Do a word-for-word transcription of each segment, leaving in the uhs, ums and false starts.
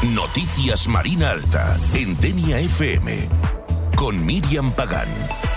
Noticias Marina Alta, en Denia F M, con Miriam Pagán.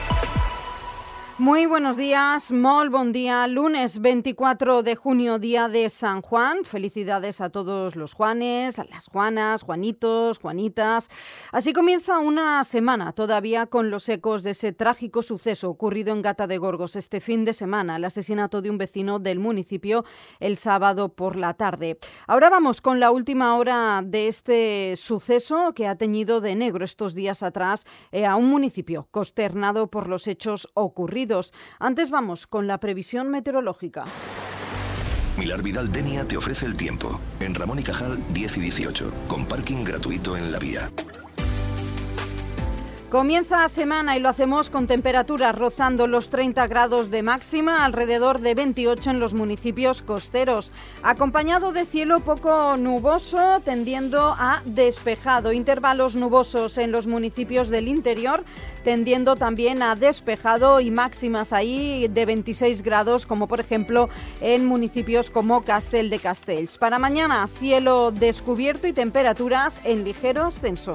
Muy buenos días, molt bon día. Lunes veinticuatro de junio, día de San Juan. Felicidades a todos los Juanes, a las Juanas, Juanitos, Juanitas. Así comienza una semana todavía con los ecos de ese trágico suceso ocurrido en Gata de Gorgos este fin de semana, el asesinato de un vecino del municipio el sábado por la tarde. Ahora vamos con la última hora de este suceso que ha teñido de negro estos días atrás eh, a un municipio consternado por los hechos ocurridos. Antes vamos con la previsión meteorológica. Milar Vidal Denia te ofrece el tiempo. En Ramón y Cajal diez y dieciocho, con parking gratuito en la vía. Comienza la semana y lo hacemos con temperaturas rozando los treinta grados de máxima, alrededor de veintiocho en los municipios costeros, acompañado de cielo poco nuboso tendiendo a despejado, intervalos nubosos en los municipios del interior tendiendo también a despejado y máximas ahí de veintiséis grados, como por ejemplo en municipios como Castel de Castells. Para mañana, cielo descubierto y temperaturas en ligero ascenso.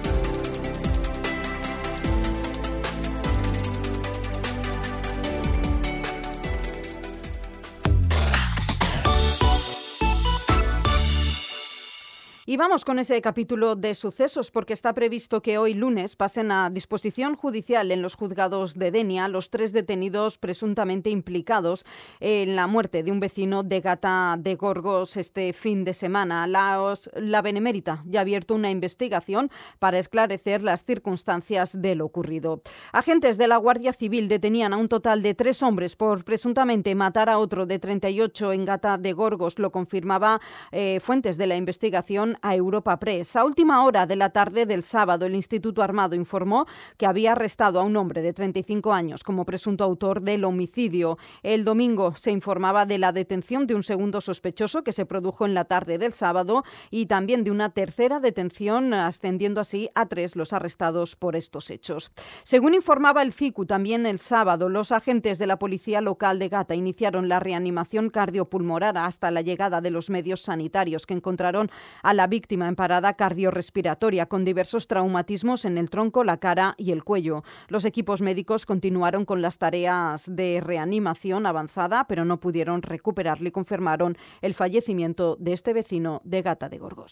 Y vamos con ese capítulo de sucesos porque está previsto que hoy lunes pasen a disposición judicial en los juzgados de Denia los tres detenidos presuntamente implicados en la muerte de un vecino de Gata de Gorgos este fin de semana. La, la Benemérita ya ha abierto una investigación para esclarecer las circunstancias de lo ocurrido. Agentes de la Guardia Civil detenían a un total de tres hombres por presuntamente matar a otro de treinta y ocho en Gata de Gorgos, lo confirmaba eh, fuentes de la investigación a Europa Press. A última hora de la tarde del sábado, el Instituto Armado informó que había arrestado a un hombre de treinta y cinco años como presunto autor del homicidio. El domingo se informaba de la detención de un segundo sospechoso que se produjo en la tarde del sábado y también de una tercera detención, ascendiendo así a tres los arrestados por estos hechos. Según informaba el C I C U, también el sábado, los agentes de la Policía Local de Gata iniciaron la reanimación cardiopulmonar hasta la llegada de los medios sanitarios que encontraron a la víctima en parada cardiorrespiratoria con diversos traumatismos en el tronco, la cara y el cuello. Los equipos médicos continuaron con las tareas de reanimación avanzada, pero no pudieron recuperarle y confirmaron el fallecimiento de este vecino de Gata de Gorgos.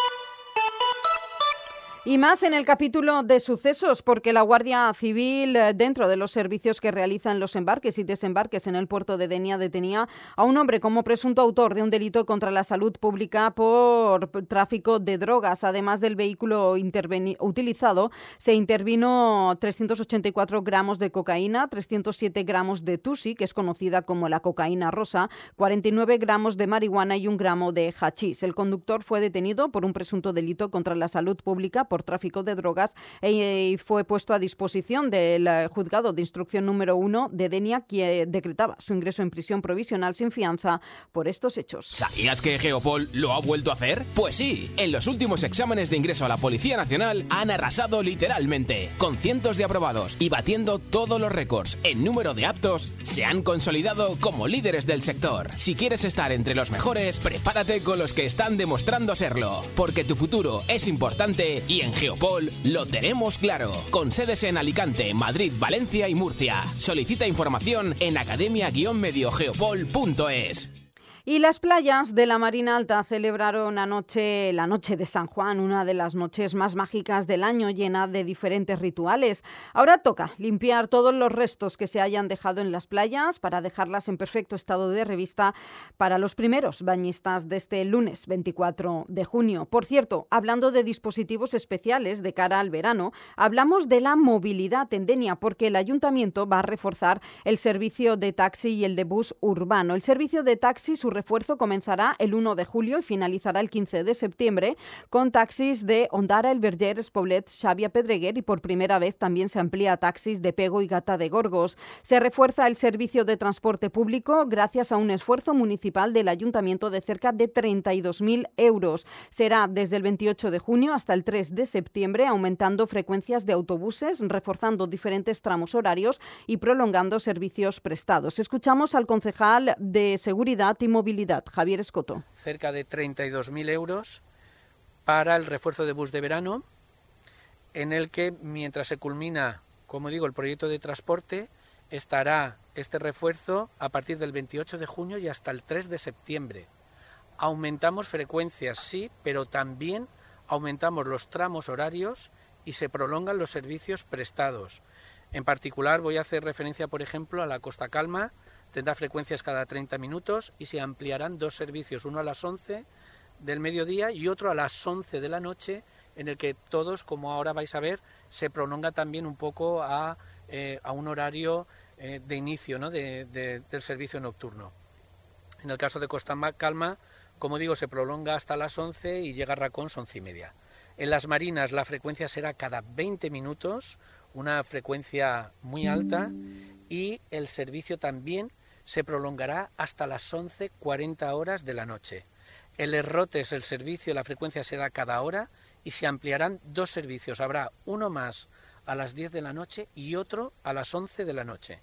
Y más en el capítulo de sucesos, porque la Guardia Civil, dentro de los servicios que realizan los embarques y desembarques en el puerto de Denia, detenía a un hombre como presunto autor de un delito contra la salud pública por tráfico de drogas. Además del vehículo utilizado, se intervino trescientos ochenta y cuatro gramos de cocaína, trescientos siete gramos de tusi, que es conocida como la cocaína rosa, cuarenta y nueve gramos de marihuana y un gramo de hachís. El conductor fue detenido por un presunto delito contra la salud pública por tráfico de drogas y fue puesto a disposición del juzgado de instrucción número uno de Denia, que decretaba su ingreso en prisión provisional sin fianza por estos hechos. ¿Sabías que Geopol lo ha vuelto a hacer? Pues sí, en los últimos exámenes de ingreso a la Policía Nacional han arrasado literalmente, con cientos de aprobados y batiendo todos los récords en número de aptos, se han consolidado como líderes del sector. Si quieres estar entre los mejores, prepárate con los que están demostrando serlo, porque tu futuro es importante y en Geopol lo tenemos claro, con sedes en Alicante, Madrid, Valencia y Murcia. Solicita información en academia guion medio geopol punto es. Y las playas de la Marina Alta celebraron anoche la noche de San Juan, una de las noches más mágicas del año, llena de diferentes rituales. Ahora toca limpiar todos los restos que se hayan dejado en las playas para dejarlas en perfecto estado de revista para los primeros bañistas de este lunes veinticuatro de junio. Por cierto, hablando de dispositivos especiales de cara al verano, hablamos de la movilidad en Denia, porque el Ayuntamiento va a reforzar el servicio de taxi y el de bus urbano. El servicio de taxi, su refuerzo comenzará el uno de julio y finalizará el quince de septiembre con taxis de Ondara, El Verger, Espoblet, Xàbia, Pedreguer y por primera vez también se amplía a taxis de Pego y Gata de Gorgos. Se refuerza el servicio de transporte público gracias a un esfuerzo municipal del Ayuntamiento de cerca de treinta y dos mil euros. Será desde el veintiocho de junio hasta el tres de septiembre, aumentando frecuencias de autobuses, reforzando diferentes tramos horarios y prolongando servicios prestados. Escuchamos al concejal de Seguridad y Movilidad, Javier Escoto. Cerca de treinta y dos mil euros para el refuerzo de bus de verano, en el que mientras se culmina, como digo, el proyecto de transporte, estará este refuerzo a partir del veintiocho de junio y hasta el tres de septiembre. Aumentamos frecuencias, sí, pero también aumentamos los tramos horarios y se prolongan los servicios prestados. En particular voy a hacer referencia, por ejemplo, a la Costa Calma, tendrá frecuencias cada treinta minutos y se ampliarán dos servicios, uno a las once del mediodía y otro a las once de la noche, en el que todos, como ahora vais a ver, se prolonga también un poco a, eh, a un horario eh, de inicio, ¿no?, de, de, del servicio nocturno. En el caso de Costa Calma, como digo, se prolonga hasta las once y llega a Racón once y media. En las Marinas la frecuencia será cada veinte minutos, una frecuencia muy alta, y el servicio también se prolongará hasta las once cuarenta horas de la noche. En Les Rotes el servicio, la frecuencia será cada hora y se ampliarán dos servicios. Habrá uno más a las diez de la noche y otro a las once de la noche.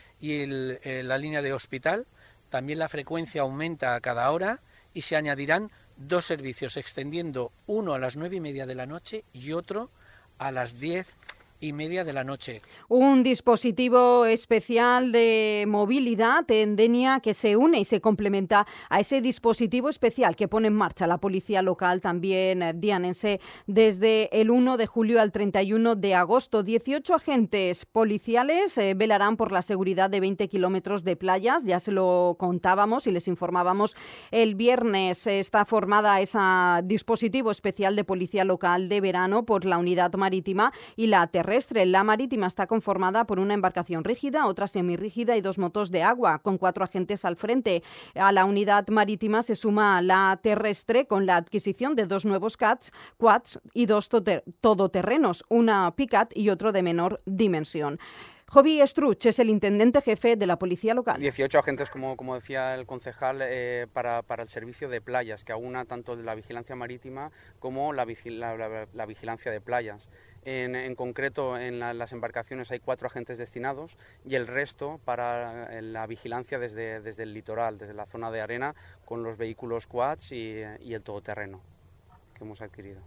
Y el, eh, la línea de Hospital, también la frecuencia aumenta a cada hora y se añadirán dos servicios, extendiendo uno a las nueve y media de la noche y otro a las diez y media de la noche. Un dispositivo especial de movilidad en Denia que se une y se complementa a ese dispositivo especial que pone en marcha la policía local también eh, dianense desde el uno de julio al treinta y uno de agosto. dieciocho agentes policiales eh, velarán por la seguridad de veinte kilómetros de playas. Ya se lo contábamos y les informábamos el viernes. Está formada ese dispositivo especial de policía local de verano por la unidad marítima y la terrestre. La marítima está conformada por una embarcación rígida, otra semirrígida y dos motos de agua, con cuatro agentes al frente. A la unidad marítima se suma la terrestre con la adquisición de dos nuevos quads, quads y dos todoterrenos, una Picat y otro de menor dimensión. Jovi Struch es el intendente jefe de la policía local. dieciocho agentes, como, como decía el concejal, eh, para, para el servicio de playas, que aúna tanto la vigilancia marítima como la, vigil, la, la, la vigilancia de playas. En, en concreto, en la, las embarcaciones hay cuatro agentes destinados y el resto para la vigilancia desde, desde el litoral, desde la zona de arena, con los vehículos quads y, y el todoterreno que hemos adquirido.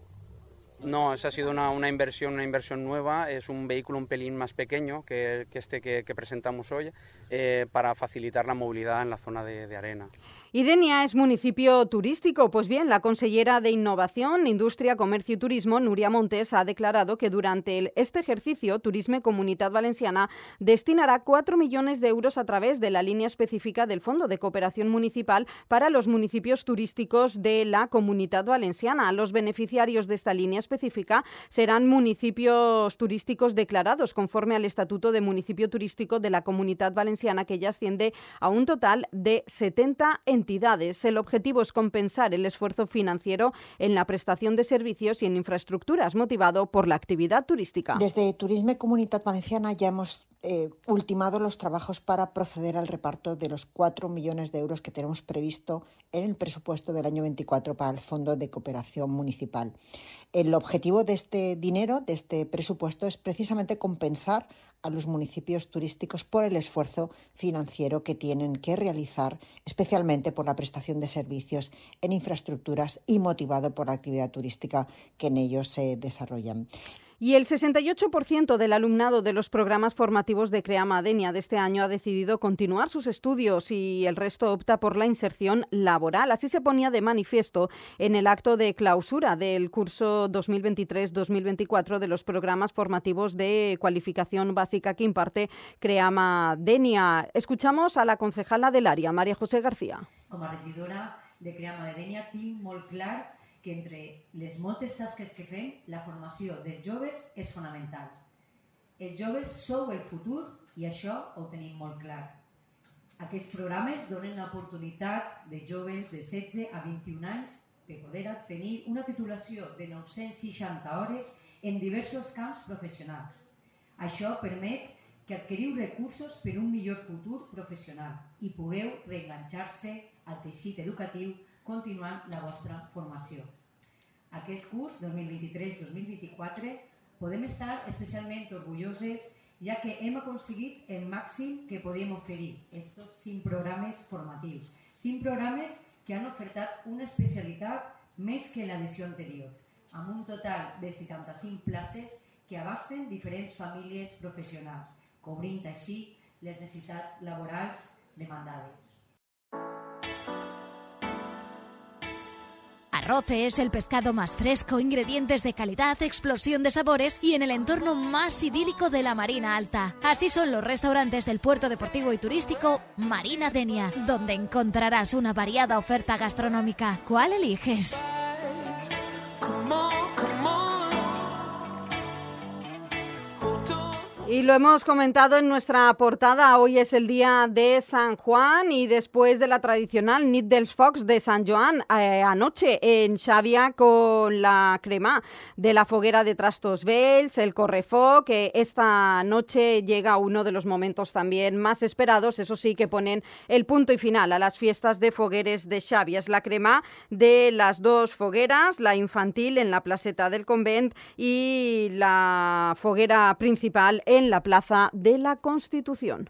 No, esa ha sido una, una inversión, una inversión nueva. Es un vehículo un pelín más pequeño que, que este que, que presentamos hoy, eh, para facilitar la movilidad en la zona de, de arena. ¿Y Denia es municipio turístico? Pues bien, la consellera de Innovación, Industria, Comercio y Turismo, Núria Montes, ha declarado que durante el, este ejercicio Turisme Comunitat Valenciana destinará cuatro millones de euros a través de la línea específica del Fondo de Cooperación Municipal para los municipios turísticos de la Comunitat Valenciana. Los beneficiarios de esta línea específica serán municipios turísticos declarados conforme al Estatuto de Municipio Turístico de la Comunitat Valenciana, que ya asciende a un total de setenta entidades. Entidades. El objetivo es compensar el esfuerzo financiero en la prestación de servicios y en infraestructuras motivado por la actividad turística. Desde Turisme Comunitat Valenciana ya hemos eh, ultimado los trabajos para proceder al reparto de los cuatro millones de euros que tenemos previsto en el presupuesto del año veinticuatro para el Fondo de Cooperación Municipal. El objetivo de este dinero, de este presupuesto, es precisamente compensar a los municipios turísticos por el esfuerzo financiero que tienen que realizar, especialmente por la prestación de servicios en infraestructuras y motivado por la actividad turística que en ellos se desarrollan. Y el sesenta y ocho por ciento del alumnado de los programas formativos de Creama Denia de este año ha decidido continuar sus estudios y el resto opta por la inserción laboral. Así se ponía de manifiesto en el acto de clausura del curso dos mil veintitrés dos mil veinticuatro de los programas formativos de cualificación básica que imparte Creama Denia. Escuchamos a la concejala del área, María José García. Com a regidora de Creama de Denia tinc molt clar que entre les moltes tasques que fem, la formació dels joves és fonamental. Els joves sou el futur i això ho tenim molt clar. Aquests programes donen l'oportunitat de joves de setze a vint-i-un anys de poder obtenir una titulació de nou-cents seixanta hores en diversos camps professionals. Això permet que adquiriu recursos per un millor futur professional i pugueu reenganxar-se al teixit educatiu continuant la vostra formació. Aquest curs dos mil vint-i-tres dos mil vint-i-quatre podem estar especialment orgulloses ja que hem aconseguit el màxim que podíem oferir, estos cinc programes formatius. Cinc programes que han ofertat una especialitat més que en l'edició anterior. amb un total de setanta-cinc places que abasten diferents famílies professionals, cobrint així les necessitats laborals demandades. Arroce es el pescado más fresco, ingredientes de calidad, explosión de sabores y en el entorno más idílico de la Marina Alta. Así son los restaurantes del puerto deportivo y turístico Marina Denia, donde encontrarás una variada oferta gastronómica. ¿Cuál eliges? Y lo hemos comentado en nuestra portada, hoy es el día de San Juan y después de la tradicional nit dels focs de San Joan, eh, anoche en Xàbia con la crema de la foguera de Trastos Vells, el correfoc, que esta noche llega uno de los momentos también más esperados, eso sí, que ponen el punto y final a las fiestas de fogueres de Xàbia. Es la crema de las dos fogueras, la infantil en la placeta del Convent y la foguera principal en la Plaza de la Constitución.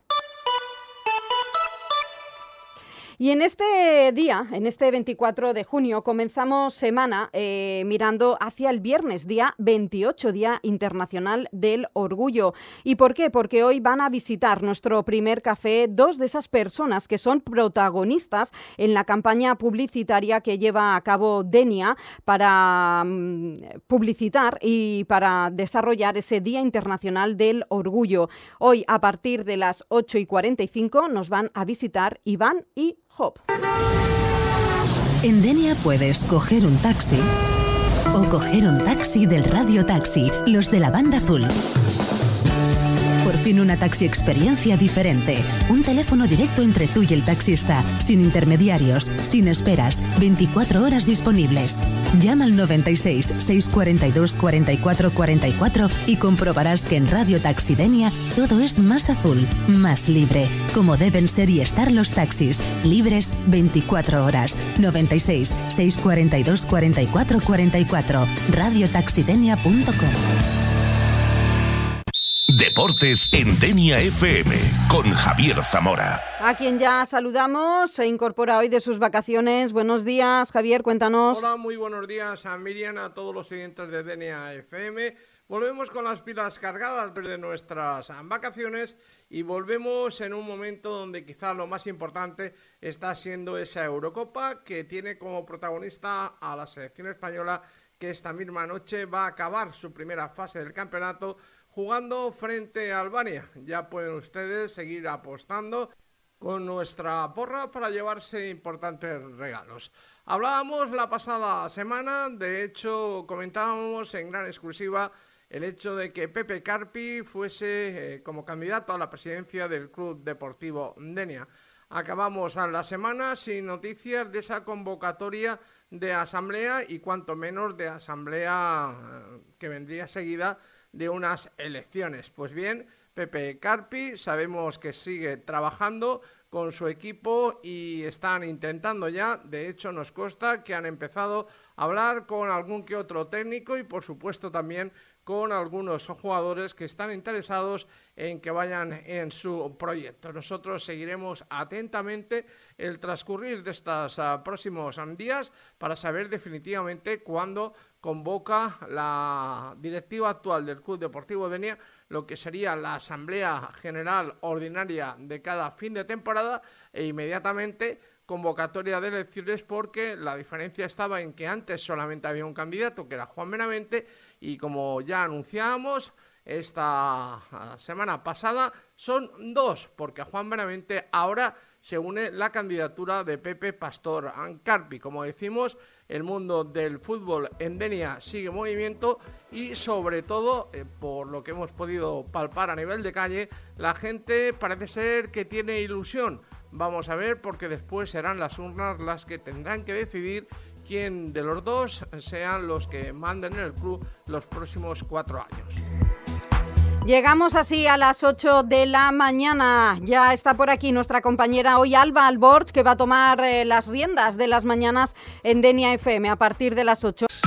Y en este día, en este veinticuatro de junio, comenzamos semana eh, mirando hacia el viernes, día veintiocho, Día Internacional del Orgullo. ¿Y por qué? Porque hoy van a visitar nuestro primer café dos de esas personas que son protagonistas en la campaña publicitaria que lleva a cabo Denia para um, publicitar y para desarrollar ese Día Internacional del Orgullo. Hoy, a partir de las ocho y cuarenta y cinco, nos van a visitar Iván y Hop. En Denia puedes coger un taxi o coger un taxi del Radio Taxi, los de la banda azul. Por fin una taxi experiencia diferente. Un teléfono directo entre tú y el taxista, sin intermediarios, sin esperas, veinticuatro horas disponibles. Llama al noventa y seis, seiscientos cuarenta y dos, cuarenta y cuatro cuarenta y cuatro y comprobarás que en Radio Taxi Denia todo es más azul, más libre, como deben ser y estar los taxis, libres veinticuatro horas. noventa y seis, seiscientos cuarenta y dos, cuarenta y cuatro cuarenta y cuatro. radio taxi denia punto com. Deportes en Denia F M con Javier Zamora. A quien ya saludamos, se incorpora hoy de sus vacaciones. Buenos días, Javier, cuéntanos. Hola, muy buenos días a Miriam, a todos los oyentes de Denia F M. Volvemos con las pilas cargadas desde nuestras vacaciones y volvemos en un momento donde quizá lo más importante está siendo esa Eurocopa que tiene como protagonista a la selección española, que esta misma noche va a acabar su primera fase del campeonato jugando frente a Albania. Ya pueden ustedes seguir apostando con nuestra porra para llevarse importantes regalos. Hablábamos la pasada semana, de hecho comentábamos en gran exclusiva el hecho de que Pepe Carpi fuese eh, como candidato a la presidencia del Club Deportivo Denia. Acabamos la semana sin noticias de esa convocatoria de asamblea y cuanto menos de asamblea eh, que vendría seguida de unas elecciones. Pues bien, Pepe Carpi sabemos que sigue trabajando con su equipo y están intentando ya, de hecho nos consta que han empezado a hablar con algún que otro técnico y por supuesto también con algunos jugadores que están interesados en que vayan en su proyecto. Nosotros seguiremos atentamente el transcurrir de estos uh, próximos días para saber definitivamente cuándo convoca la directiva actual del Club Deportivo Denia lo que sería la Asamblea General Ordinaria de cada fin de temporada e inmediatamente convocatoria de elecciones, porque la diferencia estaba en que antes solamente había un candidato, que era Juan Benavente, y como ya anunciábamos esta semana pasada, son dos, porque a Juan Benavente ahora se une la candidatura de Pepe Pastor Carpi. Como decimos, el mundo del fútbol en Denia sigue en movimiento y sobre todo, eh, por lo que hemos podido palpar a nivel de calle, la gente parece ser que tiene ilusión. Vamos a ver, porque después serán las urnas las que tendrán que decidir quién de los dos sean los que manden en el club los próximos cuatro años. Llegamos así a las ocho de la mañana. Ya está por aquí nuestra compañera hoy, Alba Alborch, que va a tomar eh, las riendas de las mañanas en Denia F M a partir de las ocho.